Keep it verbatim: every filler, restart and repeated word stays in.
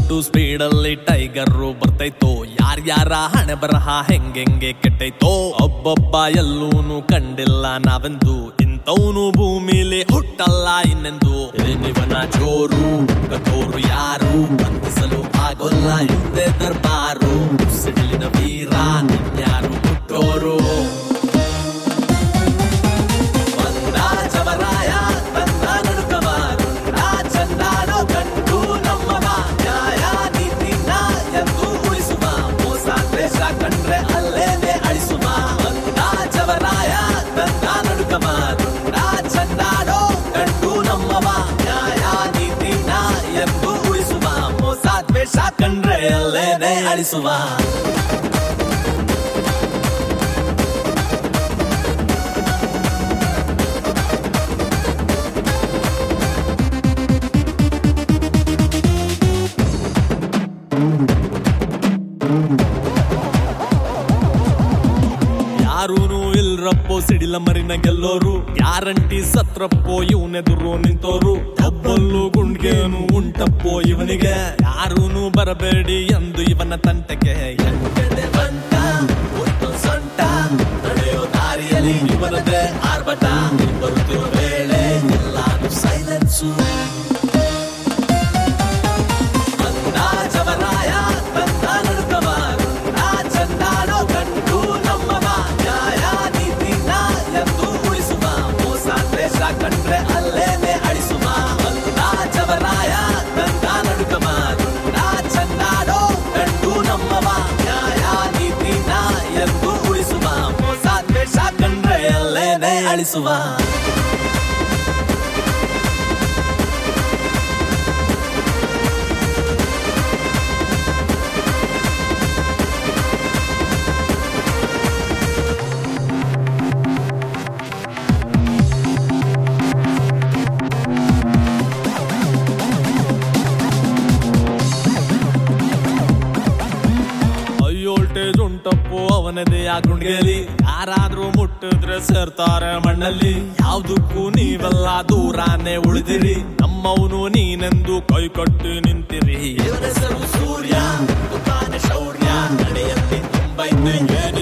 ಅಷ್ಟು ಸ್ಪೀಡಲ್ಲಿ ಟೈಗರು ಬರ್ತೈತೋ, ಯಾರ್ಯಾರ ಹಣೆ ಬರಹ ಹೆಂಗೆಂಗೆ ಕೆಟ್ಟೈತೋ. ಒಬ್ಬೊಬ್ಬ ಎಲ್ಲೂನು ಕಂಡಿಲ್ಲ ನಾವೆಂದು, ಇಂಥವನು ಭೂಮಿಲಿ ಹುಟ್ಟಲ್ಲ ಇನ್ನೆಂದು. ಏನಿವನ ಜೋರು ಗತೋರು ಯಾರು ಬಂಧಿಸಲು ಆಗೋಲ್ಲ ಹಿಂದೆ ದರ್ಬಾರು. ಸಿಡಿಲಿನ ವೀರ ನಿನ್ಯಾರು ಹುಟ್ಟೋರು. ಕಂಡ್ರೆ ಅಲ್ಲೇನೆ ಅಳಿಸುವ. ಯಾರೂನು ಇಲ್ರಪ್ಪೋ ಸಿಡಿಲ ಮರಿನ ಗೆಲ್ಲೋರು, ಗ್ಯಾರಂಟಿ ಸತ್ರಪ್ಪೋ ಇವನೆದುರು ನಿಂತೋರು. ಒಬ್ಬಲ್ಲೂ ಗುಂಡ್ಗೇನು ಉಂಟಪ್ಪೋ ಇವನಿಗೆ, ಯಾರೂನು ಬರಬೇಡಿ ಎಂದು ಇವನ ತಂಟೆಗೆ. ಸೊಂಟ ನಡೆಯೋ ದಾರಿಯಲ್ಲಿ ಇವನದೇ ಆರ್ಭಟ, ಬರುತ್ತಿರೋ ವೇಳೆ ಎಲ್ಲಾನು ಸೈಲೆನ್ಸು. ಕಂಡ್ರೆ ಅಲ್ಲೇನೆ ಅಳಿಸುವ. ಚವರಾಯ ತಂದ ನಡುಕವ ಚಂದಾಡೋ ಕಂಡು ನಮ್ಮವ, ನ್ಯಾಯ ನೀತಿನ ಎಂದು ಉಳಿಸುವ. ಮೋಸ ದ್ವೇಷ ಕಂಡ್ರೆ ಅಲ್ಲೇನೆ ಅಳಿಸುವ. ಉಂಟಪ್ಪು ಅವನದೇ ಆ ಗುಂಡ್ಗೆಲಿ, ಯಾರಾದ್ರೂ ಮುಟ್ಟಿದ್ರೆ ಸೇರ್ತಾರೆ ಮಣ್ಣಲ್ಲಿ. ಯಾವ್ದಕ್ಕೂ ನೀವೆಲ್ಲ ದೂರಾನೇ ಉಳಿದಿರಿ, ನಮ್ಮವನು ನೀನೆಂದು ಕೈ ಕಟ್ಟಿ ನಿಂತಿರಿ. ಇವನ ಹೆಸರು ಸೂರ್ಯ, ಶೌರ್ಯ ನಡೆಯಲ್ಲಿ ತುಂಬ